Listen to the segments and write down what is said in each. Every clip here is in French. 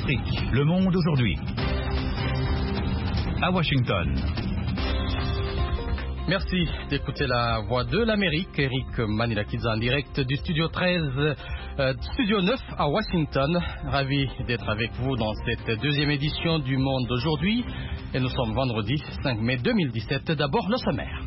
Afrique, le monde aujourd'hui. À Washington. Merci d'écouter la voix de l'Amérique. Eric Manilakidze en direct du studio 9 à Washington. Ravi d'être avec vous dans cette deuxième édition du Monde aujourd'hui. Et nous sommes vendredi 5 mai 2017. D'abord le sommaire.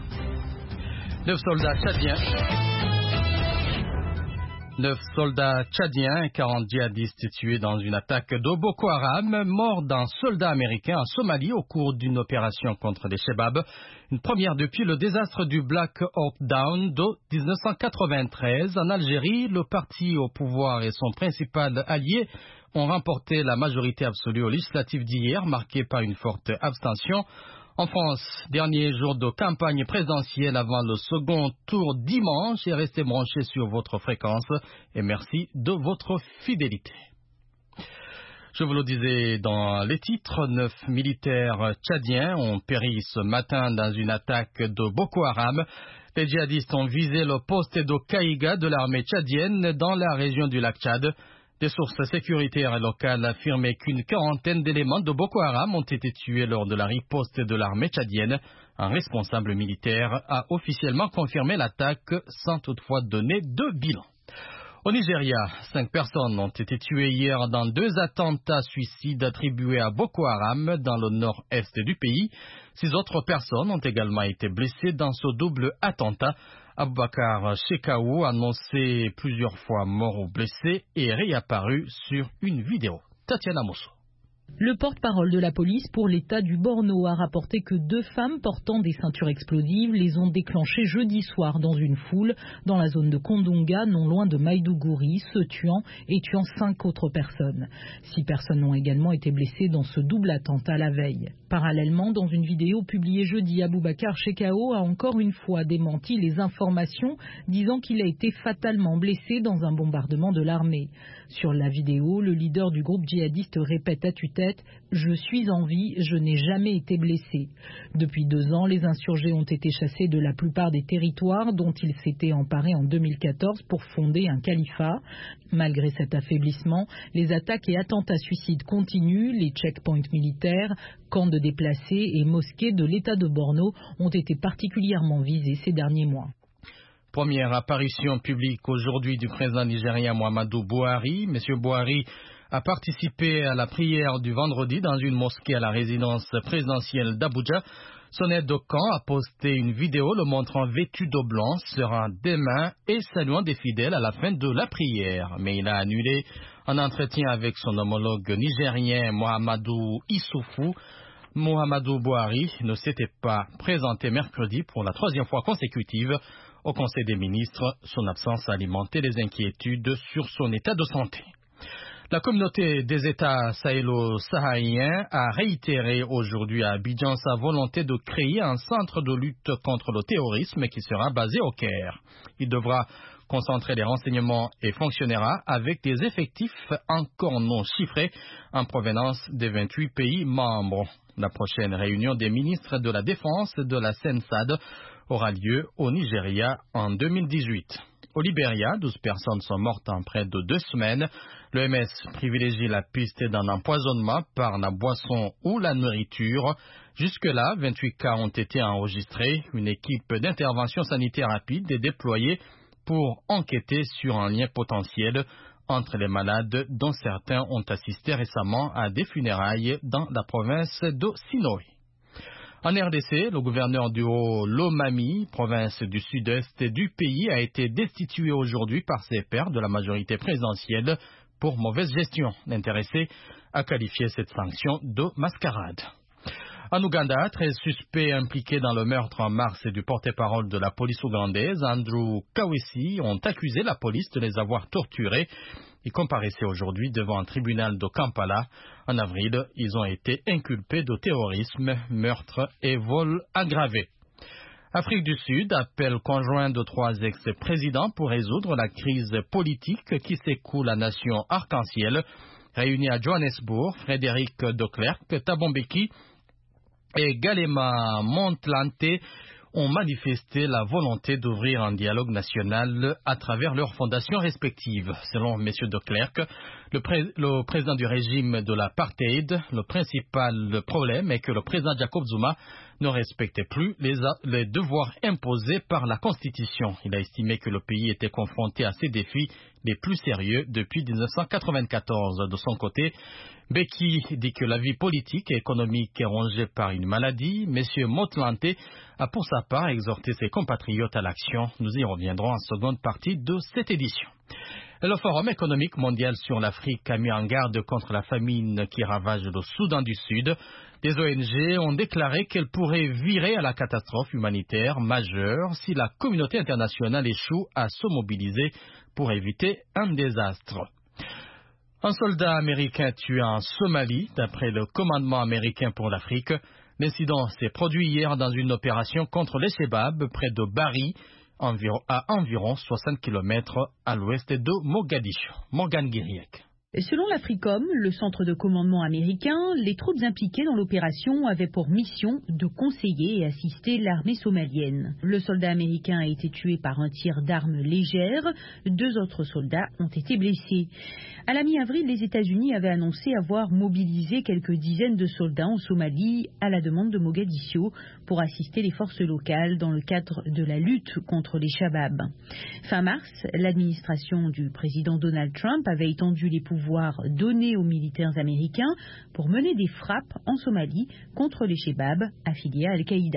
9 soldats tchadiens et 40 djihadistes tués dans une attaque de Boko Haram, mort d'un soldat américain en Somalie au cours d'une opération contre les Chebabs. Une première depuis le désastre du Black Hawk Down de 1993. En Algérie, le parti au pouvoir et son principal allié ont remporté la majorité absolue aux législatives d'hier, marquée par une forte abstention. En France, dernier jour de campagne présidentielle avant le second tour dimanche, et restez branchés sur votre fréquence et merci de votre fidélité. Je vous le disais dans les titres, 9 militaires tchadiens ont péri ce matin dans une attaque de Boko Haram. Les djihadistes ont visé le poste de Kaïga de l'armée tchadienne dans la région du lac Tchad. Des sources sécuritaires locales affirmaient qu'une quarantaine d'éléments de Boko Haram ont été tués lors de la riposte de l'armée tchadienne. Un responsable militaire a officiellement confirmé l'attaque sans toutefois donner de bilan. Au Nigeria, 5 personnes ont été tuées hier dans 2 attentats suicides attribués à Boko Haram dans le nord-est du pays. 6 autres personnes ont également été blessées dans ce double attentat. Abubakar Shekau, annoncé plusieurs fois mort ou blessé, est réapparu sur une vidéo. Tatiana Mosso. Le porte-parole de la police pour l'État du Borno a rapporté que 2 femmes portant des ceintures explosives les ont déclenchées jeudi soir dans une foule dans la zone de Kondonga, non loin de Maïdougouri, se tuant et tuant 5 autres personnes. 6 personnes ont également été blessées dans ce double attentat la veille. Parallèlement, dans une vidéo publiée jeudi, Abubakar Shekau a encore une fois démenti les informations disant qu'il a été fatalement blessé dans un bombardement de l'armée. Sur la vidéo, le leader du groupe djihadiste répète à tue-tête « Je suis en vie, je n'ai jamais été blessé ». Depuis 2 ans, les insurgés ont été chassés de la plupart des territoires dont ils s'étaient emparés en 2014 pour fonder un califat. Malgré cet affaiblissement, les attaques et attentats suicides continuent. Les checkpoints militaires, camps de déplacés et mosquées de l'État de Borno ont été particulièrement visés ces derniers mois. Première apparition publique aujourd'hui du président nigérien Muhammadu Buhari. Monsieur Buhari a participé à la prière du vendredi dans une mosquée à la résidence présidentielle d'Abuja. Son aide de camp a posté une vidéo le montrant vêtu de blanc, serrant des mains et saluant des fidèles à la fin de la prière. Mais il a annulé un entretien avec son homologue nigérien Mahamadou Issoufou. Muhammadu Buhari ne s'était pas présenté mercredi pour la 3e fois consécutive au Conseil des ministres. Son absence a alimenté les inquiétudes sur son état de santé. La communauté des États sahélo-sahariens a réitéré aujourd'hui à Abidjan sa volonté de créer un centre de lutte contre le terrorisme qui sera basé au Caire. Il devra concentrer les renseignements et fonctionnera avec des effectifs encore non chiffrés en provenance des 28 pays membres. La prochaine réunion des ministres de la Défense de la CENSAD aura lieu au Nigeria en 2018. Au Libéria, 12 personnes sont mortes en près de 2 semaines. L'OMS privilégie la piste d'un empoisonnement par la boisson ou la nourriture. Jusque-là, 28 cas ont été enregistrés. Une équipe d'intervention sanitaire rapide est déployée pour enquêter sur un lien potentiel entre les malades dont certains ont assisté récemment à des funérailles dans la province de Sinoé. En RDC, le gouverneur du Haut-Lomami, province du sud-est du pays, a été destitué aujourd'hui par ses pairs de la majorité présidentielle pour mauvaise gestion. L'intéressé a qualifié cette sanction de mascarade. En Ouganda, 13 suspects impliqués dans le meurtre en mars du porte-parole de la police ougandaise, Andrew Kawesi, ont accusé la police de les avoir torturés. Ils comparaissaient aujourd'hui devant un tribunal de Kampala. En avril, ils ont été inculpés de terrorisme, meurtre et vol aggravé. Afrique du Sud, appel conjoint de 3 ex-présidents pour résoudre la crise politique qui secoue la nation arc-en-ciel. Réunis à Johannesburg, Frédéric de Klerk, Thabo Mbeki et Galema Motlanthe ont manifesté la volonté d'ouvrir un dialogue national à travers leurs fondations respectives. Selon M. de Klerk, Le président du régime de l'apartheid, le principal problème est que le président Jacob Zuma ne respectait plus les devoirs imposés par la Constitution. Il a estimé que le pays était confronté à ces défis les plus sérieux depuis 1994. De son côté, Beki dit que la vie politique et économique est rongée par une maladie. M. Motlanthe a pour sa part exhorté ses compatriotes à l'action. Nous y reviendrons en seconde partie de cette édition. Le Forum économique mondial sur l'Afrique a mis en garde contre la famine qui ravage le Soudan du Sud. Des ONG ont déclaré qu'elle pourrait virer à la catastrophe humanitaire majeure si la communauté internationale échoue à se mobiliser pour éviter un désastre. Un soldat américain tué en Somalie, d'après le commandement américain pour l'Afrique. L'incident s'est produit hier dans une opération contre les Chebab près de Bari, à environ 60 km à l'ouest de Mogadiscio. Morgan Guiriec. Selon l'Africom, le centre de commandement américain, les troupes impliquées dans l'opération avaient pour mission de conseiller et assister l'armée somalienne. Le soldat américain a été tué par un tir d'arme légère. 2 autres soldats ont été blessés. À la mi-avril, les États-Unis avaient annoncé avoir mobilisé quelques dizaines de soldats en Somalie à la demande de Mogadiscio pour assister les forces locales dans le cadre de la lutte contre les Shabab. Fin mars, l'administration du président Donald Trump avait étendu les pouvoirs donnés aux militaires américains pour mener des frappes en Somalie contre les Chebab affiliés à Al-Qaïda.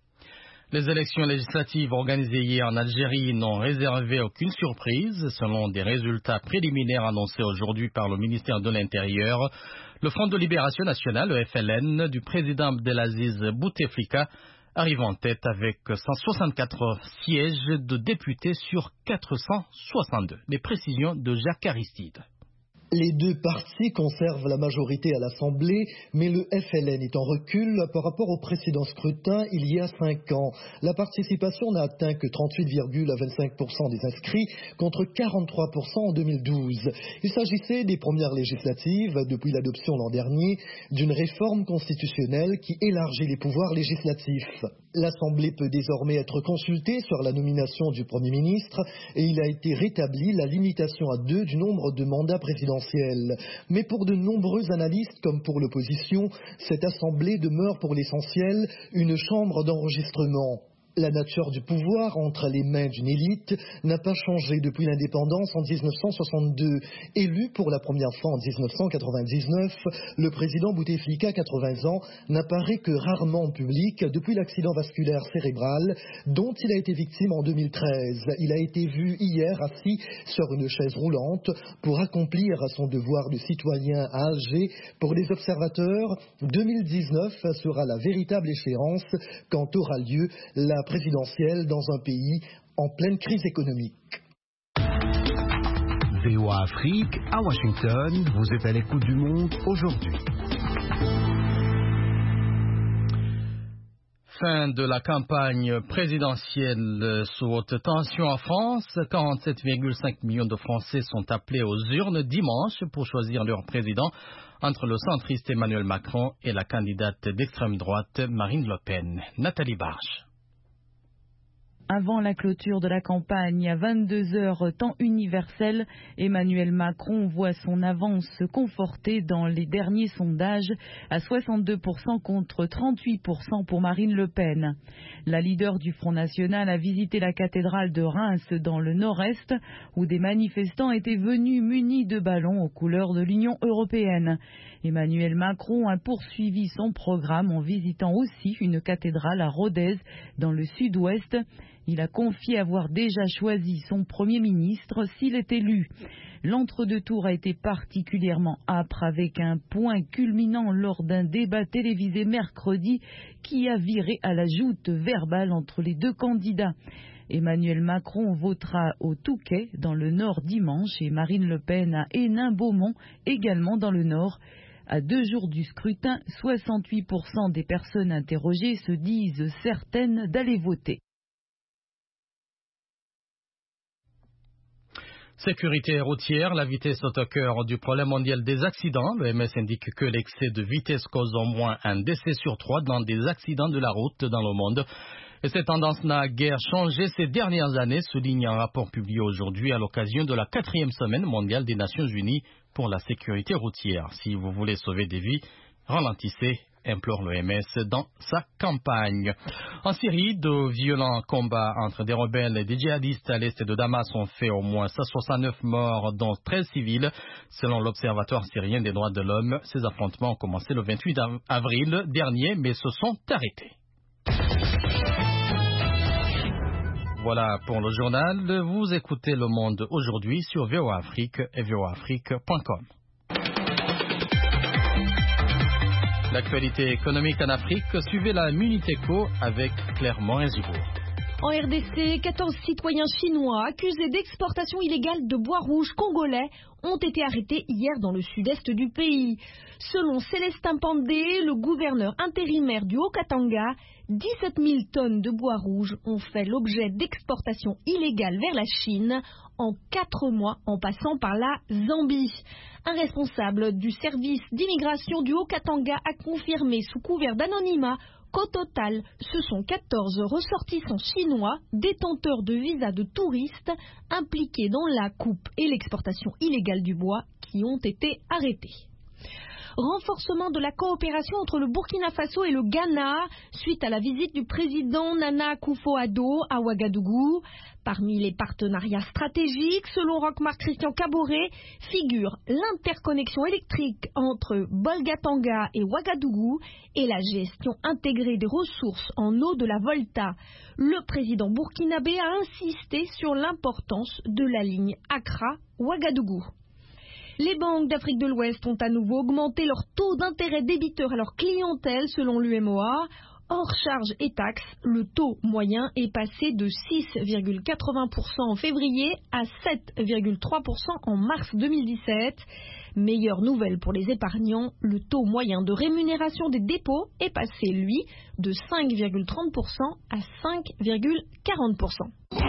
Les élections législatives organisées hier en Algérie n'ont réservé aucune surprise. Selon des résultats préliminaires annoncés aujourd'hui par le ministère de l'Intérieur, le Front de Libération Nationale, le FLN, du président Abdelaziz Bouteflika, arrive en tête avec 164 sièges de députés sur 462. Les précisions de Jacques Aristide. Les 2 partis conservent la majorité à l'Assemblée, mais le FLN est en recul par rapport au précédent scrutin il y a 5 ans. La participation n'a atteint que 38,25% des inscrits contre 43% en 2012. Il s'agissait des premières législatives, depuis l'adoption l'an dernier, d'une réforme constitutionnelle qui élargit les pouvoirs législatifs. L'Assemblée peut désormais être consultée sur la nomination du Premier ministre et il a été rétabli la limitation à 2 du nombre de mandats présidentiels. Mais pour de nombreux analystes comme pour l'opposition, cette Assemblée demeure pour l'essentiel une chambre d'enregistrement. La nature du pouvoir entre les mains d'une élite n'a pas changé depuis l'indépendance en 1962. Élu pour la première fois en 1999, le président Bouteflika, 80 ans, n'apparaît que rarement en public depuis l'accident vasculaire cérébral dont il a été victime en 2013. Il a été vu hier assis sur une chaise roulante pour accomplir son devoir de citoyen à Alger. Pour les observateurs, 2019 sera la véritable échéance quand aura lieu la présidentielle dans un pays en pleine crise économique. VOA Afrique, à Washington, vous êtes à l'écoute du monde aujourd'hui. Fin de la campagne présidentielle sous haute tension en France. 47,5 millions de Français sont appelés aux urnes dimanche pour choisir leur président entre le centriste Emmanuel Macron et la candidate d'extrême droite Marine Le Pen. Nathalie Barge. Avant la clôture de la campagne à 22h temps universel, Emmanuel Macron voit son avance se conforter dans les derniers sondages à 62% contre 38% pour Marine Le Pen. La leader du Front National a visité la cathédrale de Reims dans le nord-est où des manifestants étaient venus munis de ballons aux couleurs de l'Union européenne. Emmanuel Macron a poursuivi son programme en visitant aussi une cathédrale à Rodez dans le sud-ouest. Il a confié avoir déjà choisi son Premier ministre s'il est élu. L'entre-deux-tours a été particulièrement âpre avec un point culminant lors d'un débat télévisé mercredi qui a viré à la joute verbale entre les 2 candidats. Emmanuel Macron votera au Touquet dans le Nord dimanche et Marine Le Pen à Hénin-Beaumont également dans le Nord. À 2 jours du scrutin, 68% des personnes interrogées se disent certaines d'aller voter. Sécurité routière, la vitesse est au cœur du problème mondial des accidents. L'OMS indique que l'excès de vitesse cause au moins un décès sur 3 dans des accidents de la route dans le monde. Et cette tendance n'a guère changé ces dernières années, souligne un rapport publié aujourd'hui à l'occasion de la 4e semaine mondiale des Nations Unies pour la sécurité routière. Si vous voulez sauver des vies, ralentissez, implore l'OMS dans sa campagne. En Syrie, de violents combats entre des rebelles et des djihadistes à l'est de Damas ont fait au moins 169 morts, dont 13 civils. Selon l'Observatoire syrien des droits de l'homme, ces affrontements ont commencé le 28 avril dernier, mais se sont arrêtés. Voilà pour le journal. Vous écoutez Le Monde aujourd'hui sur VOA Afrique et voaafrique.com. L'actualité économique en Afrique, suivez la Minute Éco avec Claire Morin-Zibourg. En RDC, 14 citoyens chinois accusés d'exportation illégale de bois rouge congolais ont été arrêtés hier dans le sud-est du pays. Selon Célestin Pandé, le gouverneur intérimaire du Haut-Katanga, 17 000 tonnes de bois rouge ont fait l'objet d'exportation illégale vers la Chine en 4 mois en passant par la Zambie. Un responsable du service d'immigration du Haut-Katanga a confirmé sous couvert d'anonymat qu'au total, ce sont 14 ressortissants chinois, détenteurs de visas de touristes, impliqués dans la coupe et l'exportation illégale du bois, qui ont été arrêtés. Renforcement de la coopération entre le Burkina Faso et le Ghana suite à la visite du président Nana Akufo-Addo à Ouagadougou. Parmi les partenariats stratégiques, selon Roch-Marc Christian Caboret, figure l'interconnexion électrique entre Bolgatanga et Ouagadougou et la gestion intégrée des ressources en eau de la Volta. Le président burkinabé a insisté sur l'importance de la ligne Accra-Ouagadougou. Les banques d'Afrique de l'Ouest ont à nouveau augmenté leur taux d'intérêt débiteur à leur clientèle selon l'UMOA. Hors charges et taxes, le taux moyen est passé de 6,80% en février à 7,3% en mars 2017. Meilleure nouvelle pour les épargnants, le taux moyen de rémunération des dépôts est passé, lui, de 5,30% à 5,40%.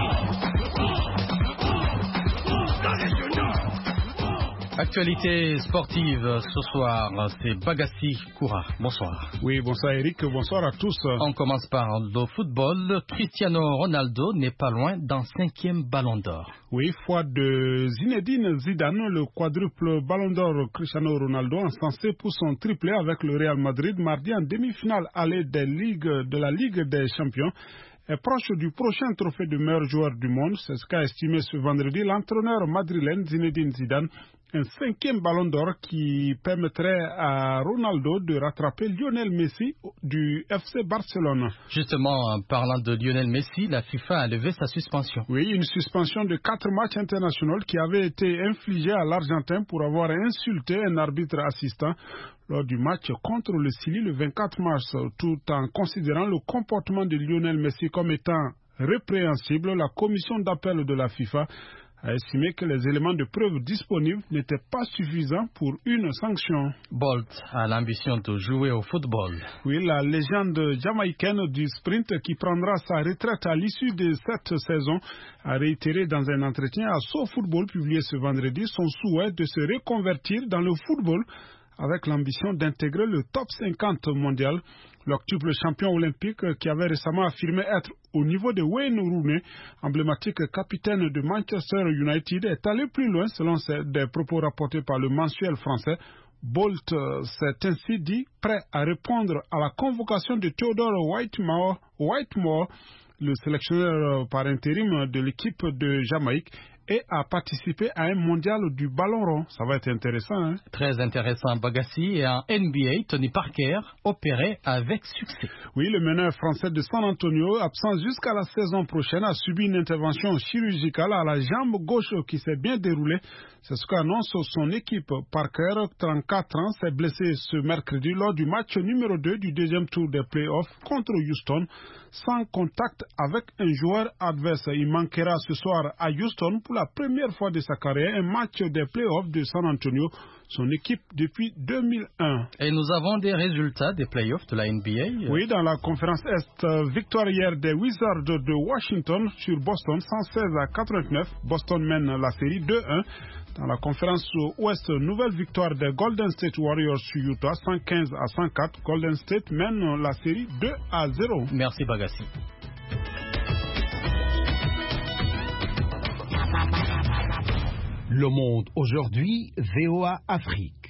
Actualité sportive ce soir, c'est Bagassi Koura. Bonsoir. Oui, bonsoir Eric, bonsoir à tous. On commence par le football. Cristiano Ronaldo n'est pas loin d'un 5e ballon d'or. Oui, foi de Zinedine Zidane, le quadruple ballon d'or Cristiano Ronaldo encensé pour son triplé avec le Real Madrid mardi en demi-finale allée de la Ligue des Champions, est proche du prochain trophée de meilleur joueur du monde. C'est ce qu'a estimé ce vendredi l'entraîneur madrilène Zinedine Zidane. Un 5e ballon d'or qui permettrait à Ronaldo de rattraper Lionel Messi du FC Barcelone. Justement, en parlant de Lionel Messi, la FIFA a levé sa suspension. Oui, une suspension de 4 matchs internationaux qui avait été infligée à l'Argentin pour avoir insulté un arbitre assistant lors du match contre le Chili le 24 mars, tout en considérant le comportement de Lionel Messi comme étant répréhensible. La commission d'appel de la FIFA a estimé que les éléments de preuve disponibles n'étaient pas suffisants pour une sanction. Bolt a l'ambition de jouer au football. Oui, la légende jamaïcaine du sprint qui prendra sa retraite à l'issue de cette saison a réitéré dans un entretien à SoFootball publié ce vendredi son souhait de se reconvertir dans le football avec l'ambition d'intégrer le top 50 mondial. L'octuple champion olympique qui avait récemment affirmé être au niveau de Wayne Rooney, emblématique capitaine de Manchester United, est allé plus loin selon des propos rapportés par le mensuel français. Bolt s'est ainsi dit prêt à répondre à la convocation de Theodore Whitmore, le sélectionneur par intérim de l'équipe de Jamaïque, et à participer à un mondial du ballon rond. Ça va être intéressant, hein? Très intéressant, Bagassi. Et en NBA, Tony Parker opéré avec succès. Oui, le meneur français de San Antonio, absent jusqu'à la saison prochaine, a subi une intervention chirurgicale à la jambe gauche qui s'est bien déroulée. C'est ce qu'annonce son équipe. Parker, 34 ans, s'est blessé ce mercredi lors du match numéro 2 du deuxième tour des playoffs contre Houston, sans contact avec un joueur adverse. Il manquera ce soir à Houston pour la première fois de sa carrière un match des playoffs de San Antonio, son équipe depuis 2001. Et nous avons des résultats des playoffs de la NBA. Oui, dans la conférence Est, victoire hier des Wizards de Washington sur Boston, 116-89. Boston mène la série 2-1. Dans la conférence Ouest, nouvelle victoire des Golden State Warriors sur Utah, 115-104. Golden State mène la série 2-0. Merci Bagassi. Le Monde aujourd'hui, VOA Afrique.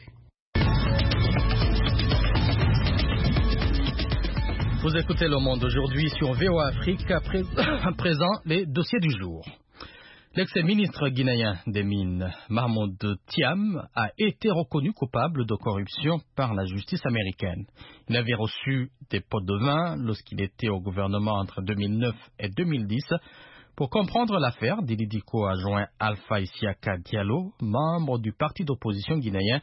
Vous écoutez Le Monde aujourd'hui sur VOA Afrique, à présent les dossiers du jour. L'ex-ministre guinéen des Mines, Mahmoud Thiam, a été reconnu coupable de corruption par la justice américaine. Il avait reçu des pots de vin lorsqu'il était au gouvernement entre 2009 et 2010. Pour comprendre l'affaire, Dili Diko a joint Alpha Isiaka Diallo, membre du parti d'opposition guinéen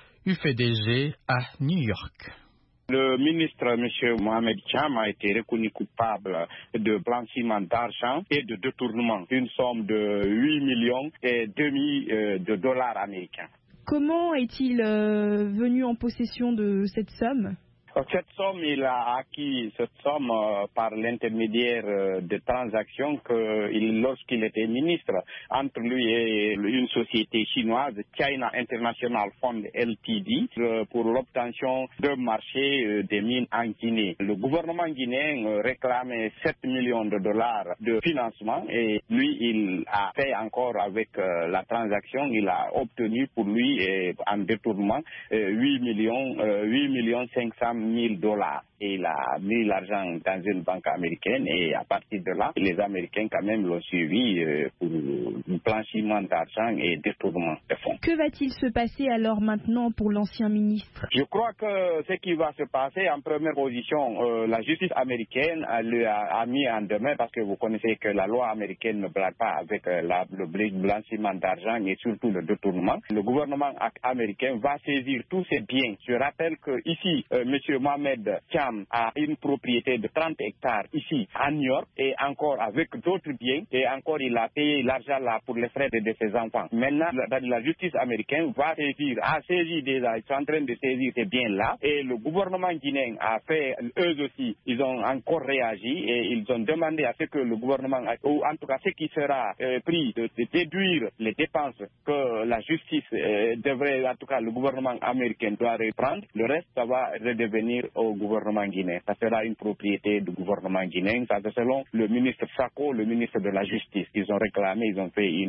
UFDG à New York. Le ministre, M. Mohamed Thiam, a été reconnu coupable de blanchiment d'argent et de détournement d'une somme de 8 millions et demi de dollars américains. Comment est-il venu en possession de cette somme ? Cette somme, il a acquis cette somme par l'intermédiaire de transactions lorsqu'il était ministre entre lui et une société chinoise, China International Fund Ltd, pour l'obtention d'un marché des mines en Guinée. Le gouvernement guinéen réclamait 7 millions de dollars de financement et lui, il a fait encore avec la transaction, il a obtenu pour lui en détournement 8 millions 500 000 dollars. Et il a mis l'argent dans une banque américaine et à partir de là, les Américains quand même l'ont suivi pour blanchiment d'argent et détournement de fonds. Que va-t-il se passer alors maintenant pour l'ancien ministre ? Je crois que ce qui va se passer en première position, la justice américaine a mis en demeure, parce que vous connaissez que la loi américaine ne blague pas avec le blanchiment d'argent et surtout le détournement. Le gouvernement américain va saisir tous ses biens. Je rappelle que ici, M. Mohamed Thiam a une propriété de 30 hectares ici à New York et encore avec d'autres biens et encore il a payé l'argent là pour les frais de ses enfants. Maintenant, la justice américaine va saisir déjà, ils sont en train de saisir ces biens là et le gouvernement guinéen a fait, eux aussi, ils ont encore réagi et ils ont demandé à ce que le gouvernement, ou en tout cas ce qui sera pris de déduire les dépenses que la justice devrait, en tout cas le gouvernement américain doit reprendre. Le reste, ça va redevenir au gouvernement guinéen. Ça sera une propriété du gouvernement guinéen. Ça, c'est selon le ministre Sako, le ministre de la Justice. Ils ont réclamé, ils ont fait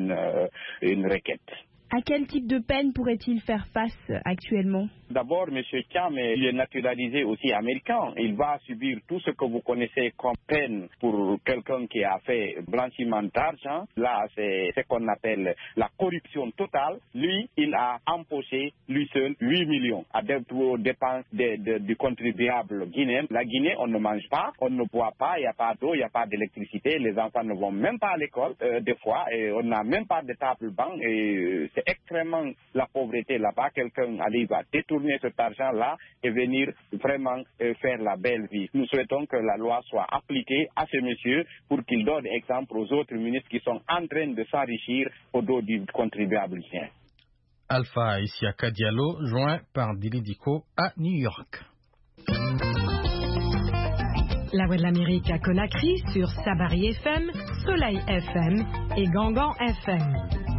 une requête. À quel type de peine pourrait-il faire face actuellement ? D'abord, M. Thiam, il est naturalisé aussi américain. Il va subir tout ce que vous connaissez comme peine pour quelqu'un qui a fait blanchiment d'argent. Là, c'est ce qu'on appelle la corruption totale. Lui, il a empoché, lui seul, 8 millions aux dépenses du contribuable guinéen. La Guinée, on ne mange pas, on ne boit pas, il n'y a pas d'eau, il n'y a pas d'électricité. Les enfants ne vont même pas à l'école, des fois, et on n'a même pas de table-banc. C'est extrêmement la pauvreté là-bas. Quelqu'un arrive à détourner cet argent-là et venir vraiment faire la belle vie. Nous souhaitons que la loi soit appliquée à ce monsieur pour qu'il donne exemple aux autres ministres qui sont en train de s'enrichir au dos du contribuable guinéen. Alpha Isiaka Diallo, joint par Dili Diko à New York. La Voix de l'Amérique à Conakry sur Sabari FM, Soleil FM et Gangan FM.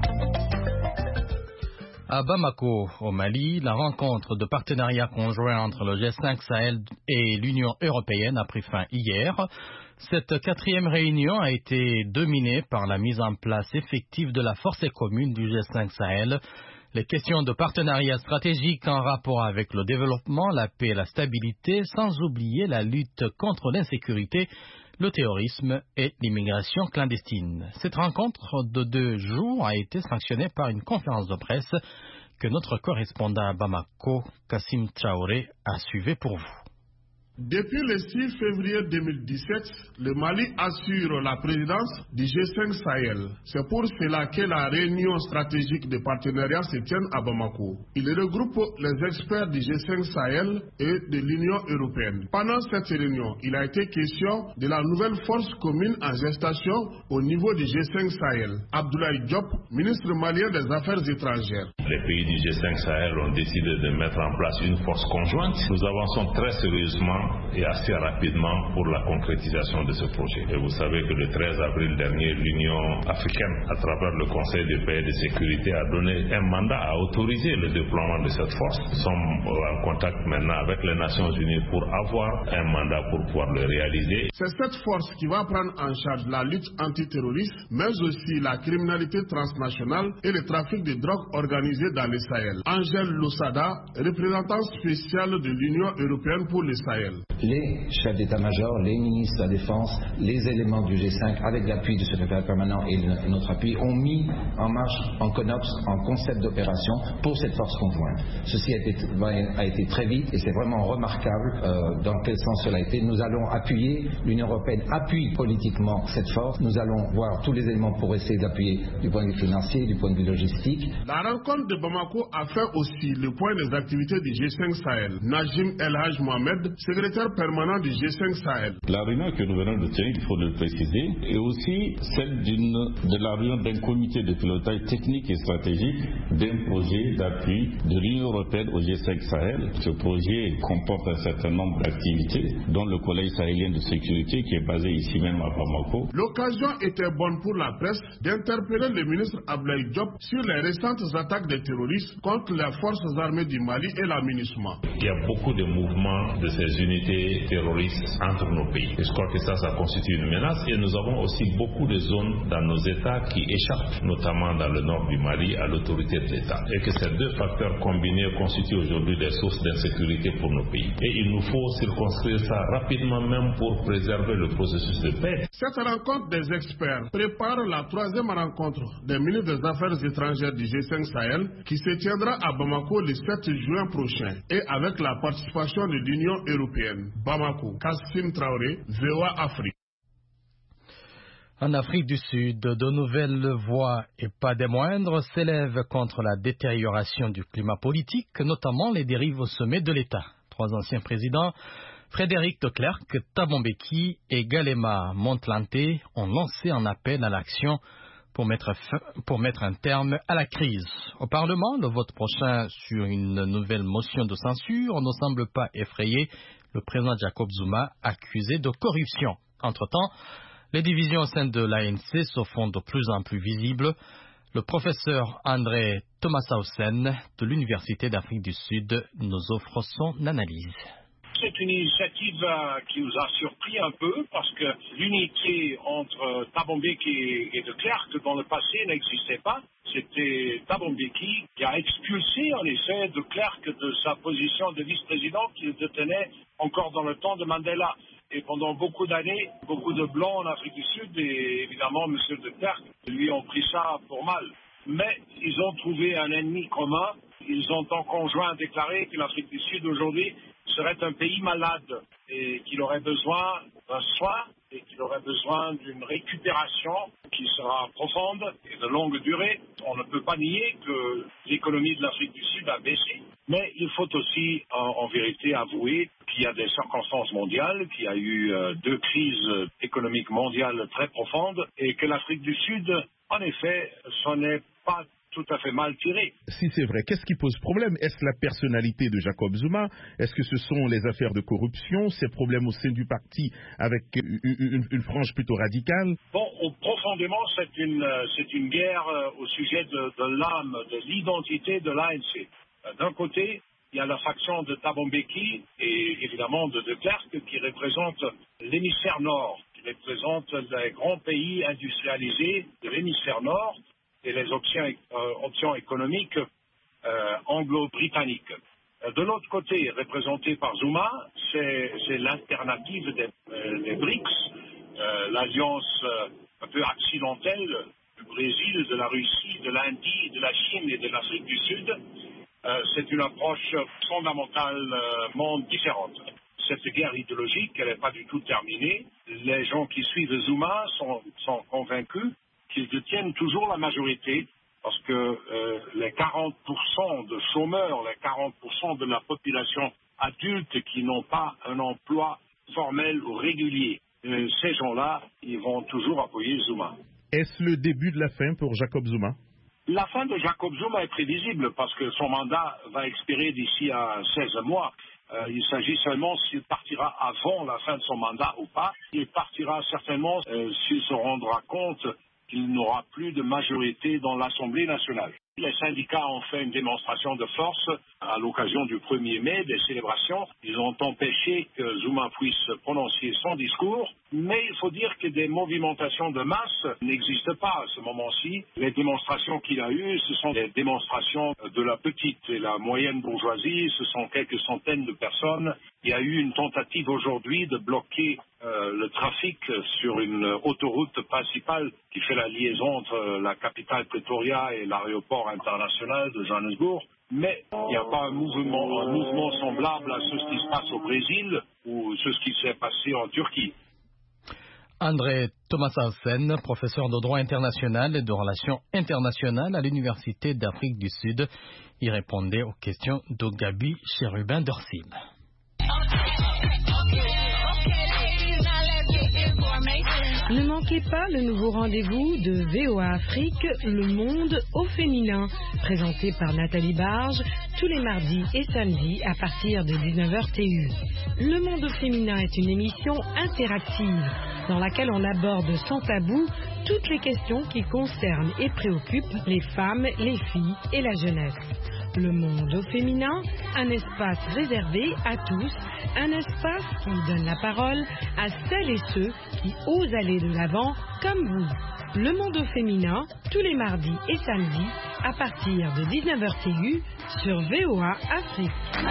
À Bamako, au Mali, la rencontre de partenariat conjoint entre le G5 Sahel et l'Union européenne a pris fin hier. Cette quatrième réunion a été dominée par la mise en place effective de la force commune du G5 Sahel. Les questions de partenariat stratégique en rapport avec le développement, la paix et la stabilité, sans oublier la lutte contre l'insécurité, le terrorisme et l'immigration clandestine. Cette rencontre de 2 jours a été sanctionnée par une conférence de presse que notre correspondant à Bamako, Kassim Traoré, a suivi pour vous. Depuis le 6 février 2017, le Mali assure la présidence du G5 Sahel. C'est pour cela que la réunion stratégique de partenariat se tient à Bamako. Il regroupe les experts du G5 Sahel et de l'Union européenne. Pendant cette réunion, il a été question de la nouvelle force commune en gestation au niveau du G5 Sahel. Abdoulaye Diop, ministre malien des Affaires étrangères. Les pays du G5 Sahel ont décidé de mettre en place une force conjointe. Nous avançons très sérieusement et assez rapidement pour la concrétisation de ce projet. Et vous savez que le 13 avril dernier, l'Union africaine, à travers le Conseil de paix et de sécurité, a donné un mandat à autoriser le déploiement de cette force. Nous sommes en contact maintenant avec les Nations Unies pour avoir un mandat pour pouvoir le réaliser. C'est cette force qui va prendre en charge la lutte antiterroriste, mais aussi la criminalité transnationale et le trafic de drogue organisé dans le Sahel. Angèle Losada, représentant spécial de l'Union européenne pour le Sahel. Les chefs d'état-major, les ministres de la Défense, les éléments du G5, avec l'appui du secrétaire permanent et notre appui, ont mis en marche en CONOPS, en concept d'opération pour cette force conjointe. Ceci a été très vite et c'est vraiment remarquable dans quel sens cela a été. Nous allons appuyer, l'Union européenne appuie politiquement cette force. Nous allons voir tous les éléments pour essayer d'appuyer du point de vue financier, du point de vue logistique. La rencontre de Bamako a fait aussi le point des activités du G5 Sahel. Najim El Haj Mohamed, secrétaire permanent du G5 Sahel. La réunion que nous venons de tenir, il faut le préciser, est aussi celle de la réunion d'un comité de pilotage technique et stratégique d'un projet d'appui de l'Union européenne au G5 Sahel. Ce projet comporte un certain nombre d'activités, dont le Collège sahélien de sécurité qui est basé ici même à Bamako. L'occasion était bonne pour la presse d'interpeller le ministre Abdoulaye Diop sur les récentes attaques des terroristes contre les forces armées du Mali et la MINUSMA. Il y a beaucoup de mouvements de ces unités terroristes entre nos pays. Et je crois que ça constitue une menace et nous avons aussi beaucoup de zones dans nos États qui échappent, notamment dans le nord du Mali, à l'autorité de l'État. Et que ces deux facteurs combinés constituent aujourd'hui des sources d'insécurité pour nos pays. Et il nous faut circonscrire ça rapidement même pour préserver le processus de paix. Cette rencontre des experts prépare la troisième rencontre des ministres des Affaires étrangères du G5 Sahel qui se tiendra à Bamako le 7 juin prochain et avec la participation de l'Union européenne. Bamako, Kassim Traoré, VOA Afrique. En Afrique du Sud, de nouvelles voix, et pas des moindres, s'élèvent contre la détérioration du climat politique, notamment les dérives au sommet de l'État. 3 anciens présidents, Frédéric de Klerk, Thabo Mbeki et Galema Motlanthe, ont lancé un appel à l'action pour mettre un terme à la crise. Au Parlement, le vote prochain sur une nouvelle motion de censure ne semble pas effrayer le président Jacob Zuma, accusé de corruption. Entre-temps, les divisions au sein de l'ANC se font de plus en plus visibles. Le professeur André Thomasausen de l'Université d'Afrique du Sud nous offre son analyse. C'est une initiative qui nous a surpris un peu parce que l'unité entre Thabo Mbeki et de Klerk dans le passé n'existait pas. C'était Thabo Mbeki qui a expulsé en effet de Klerk de sa position de vice-président qu'il détenait encore dans le temps de Mandela. Et pendant beaucoup d'années, beaucoup de Blancs en Afrique du Sud et évidemment M. de Klerk lui ont pris ça pour mal. Mais ils ont trouvé un ennemi commun. Ils ont en conjoint déclaré que l'Afrique du Sud aujourd'hui serait un pays malade et qu'il aurait besoin d'un soin et qu'il aurait besoin d'une récupération qui sera profonde et de longue durée. On ne peut pas nier que l'économie de l'Afrique du Sud a baissé, mais il faut aussi en vérité avouer qu'il y a des circonstances mondiales, qu'il y a eu 2 crises économiques mondiales très profondes et que l'Afrique du Sud, en effet, s'en est pas tout à fait mal tiré. Si c'est vrai, qu'est-ce qui pose problème? Est-ce la personnalité de Jacob Zuma? Est-ce que ce sont les affaires de corruption, ces problèmes au sein du parti avec une frange plutôt radicale? Bon, profondément, c'est une guerre au sujet de l'âme, de l'identité de l'ANC. D'un côté, il y a la faction de Thabo Mbeki et évidemment de Klerk qui représente l'hémisphère nord, qui représente les grands pays industrialisés de l'hémisphère nord et les options économiques anglo-britanniques. De l'autre côté, représenté par Zuma, c'est l'alternative des BRICS, l'alliance un peu accidentelle du Brésil, de la Russie, de l'Indie, de la Chine et de l'Afrique du Sud. C'est une approche fondamentalement différente. Cette guerre idéologique, elle n'est pas du tout terminée. Les gens qui suivent Zuma sont convaincus qu'ils détiennent toujours la majorité parce que les 40% de chômeurs, les 40% de la population adulte qui n'ont pas un emploi formel ou régulier, ces gens-là, ils vont toujours appuyer Zuma. Est-ce le début de la fin pour Jacob Zuma? La fin de Jacob Zuma est prévisible parce que son mandat va expirer d'ici à 16 mois. Il s'agit seulement s'il partira avant la fin de son mandat ou pas. Il partira certainement s'il se rendra compte qu'il n'aura plus de majorité dans l'Assemblée nationale. Les syndicats ont fait une démonstration de force à l'occasion du 1er mai, des célébrations. Ils ont empêché que Zuma puisse prononcer son discours. Mais il faut dire que des movimentations de masse n'existent pas à ce moment-ci. Les démonstrations qu'il a eues, ce sont des démonstrations de la petite et la moyenne bourgeoisie. Ce sont quelques centaines de personnes. Il y a eu une tentative aujourd'hui de bloquer le trafic sur une autoroute principale qui fait la liaison entre la capitale Pretoria et l'aéroport international de Johannesburg. Mais il n'y a pas un mouvement semblable à ce qui se passe au Brésil ou ce qui s'est passé en Turquie. André Thomasassen, professeur de droit international et de relations internationales à l'Université d'Afrique du Sud, y répondait aux questions de Gabi Chérubin Dorsim. Ne manquez pas le nouveau rendez-vous de VOA Afrique, Le Monde au féminin, présenté par Nathalie Barge, tous les mardis et samedis à partir de 19h TU. Le Monde au féminin est une émission interactive dans laquelle on aborde sans tabou toutes les questions qui concernent et préoccupent les femmes, les filles et la jeunesse. Le Monde au féminin, un espace réservé à tous, un espace qui donne la parole à celles et ceux qui osent aller de l'avant comme vous. Le Monde au féminin, tous les mardis et samedis à partir de 19h TU sur VOA Afrique.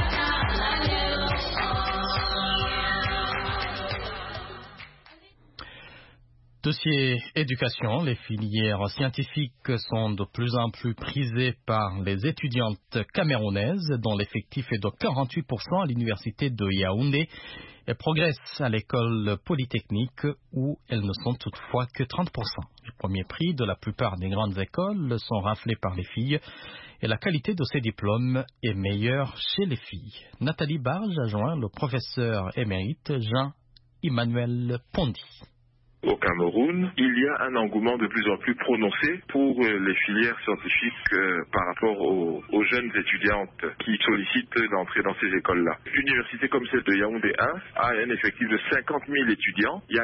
Dossier éducation, les filières scientifiques sont de plus en plus prisées par les étudiantes camerounaises, dont l'effectif est de 48% à l'université de Yaoundé, et progressent à l'école polytechnique où elles ne sont toutefois que 30%. Les premiers prix de la plupart des grandes écoles sont raflés par les filles et la qualité de ces diplômes est meilleure chez les filles. Nathalie Barge a joint le professeur émérite Jean-Emmanuel Pondy. Au Cameroun, il y a un engouement de plus en plus prononcé pour les filières scientifiques par rapport aux jeunes étudiantes qui sollicitent d'entrer dans ces écoles-là. Une université comme celle de Yaoundé 1 a un effectif de 50 000 étudiants. Il y a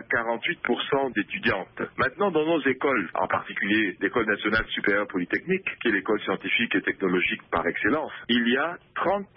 48% d'étudiantes. Maintenant, dans nos écoles, en particulier l'École nationale supérieure polytechnique, qui est l'école scientifique et technologique par excellence, il y a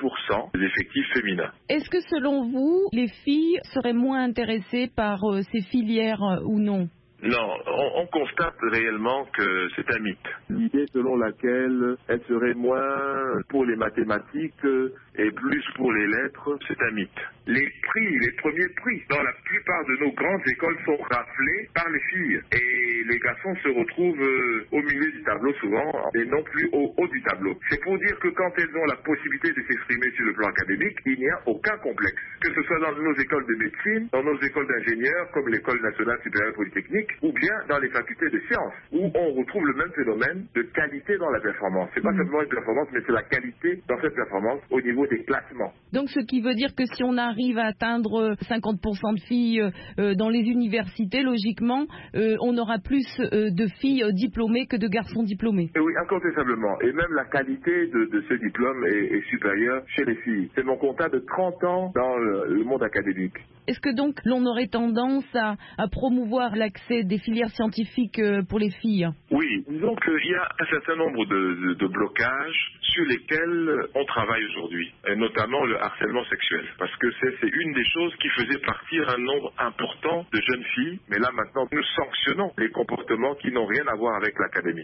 30% d'effectifs féminins. Est-ce que selon vous, les filles seraient moins intéressées par ces filières ou non? Non, on constate réellement que c'est un mythe. L'idée selon laquelle elle serait moins pour les mathématiques et plus pour les lettres, c'est un mythe. Les premiers prix dans la plupart de nos grandes écoles sont raflés par les filles. Et les garçons se retrouvent au milieu du tableau souvent et non plus au haut du tableau. C'est pour dire que quand elles ont la possibilité de s'exprimer sur le plan académique, il n'y a aucun complexe. Que ce soit dans nos écoles de médecine, dans nos écoles d'ingénieurs comme l'École nationale supérieure polytechnique, ou bien dans les facultés de sciences, où on retrouve le même phénomène de qualité dans la performance. C'est pas seulement une performance, mais c'est la qualité dans cette performance au niveau des classements. Donc ce qui veut dire que si on arrive à atteindre 50% de filles dans les universités, logiquement, on aura plus de filles diplômées que de garçons diplômés. Et oui, incontestablement. Et même la qualité de ce diplôme est supérieure chez les filles. C'est mon constat de 30 ans dans le monde académique. Est-ce que donc l'on aurait tendance à promouvoir l'accès des filières scientifiques pour les filles? Oui, disons qu'il y a un certain nombre de blocages sur lesquels on travaille aujourd'hui, et notamment le harcèlement sexuel, parce que c'est une des choses qui faisait partir un nombre important de jeunes filles, mais là maintenant nous sanctionnons les comportements qui n'ont rien à voir avec l'académie.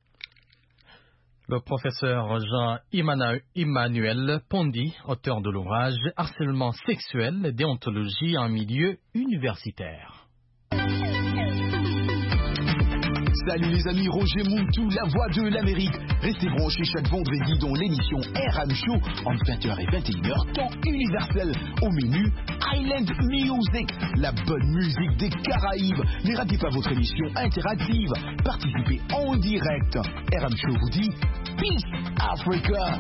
Le professeur Jean-Emmanuel Pondy, auteur de l'ouvrage « Harcèlement sexuel et déontologie en milieu universitaire ». Salut les amis, Roger Moutou, la voix de l'Amérique. Restez branchés chaque vendredi dans l'émission RM Show entre 20h et 21h, temps universel. Au menu, Island Music, la bonne musique des Caraïbes. Ne ratez pas votre émission interactive. Participez en direct. RM Show vous dit Peace Africa.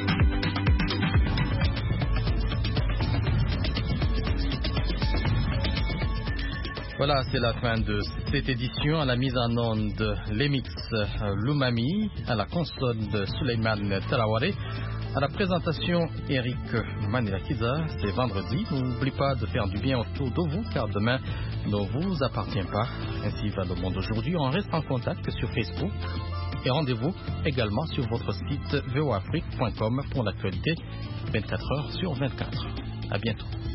Voilà, c'est la fin de cette édition. À la mise en onde, l'Emix Lumami, à la console de Suleiman Taraware. À la présentation, Eric Manilakiza, c'est vendredi. N'oubliez pas de faire du bien autour de vous, car demain ne vous appartient pas. Ainsi va le monde aujourd'hui. On reste en contact sur Facebook. Et rendez-vous également sur votre site voafrique.com pour l'actualité 24 heures sur 24. À bientôt.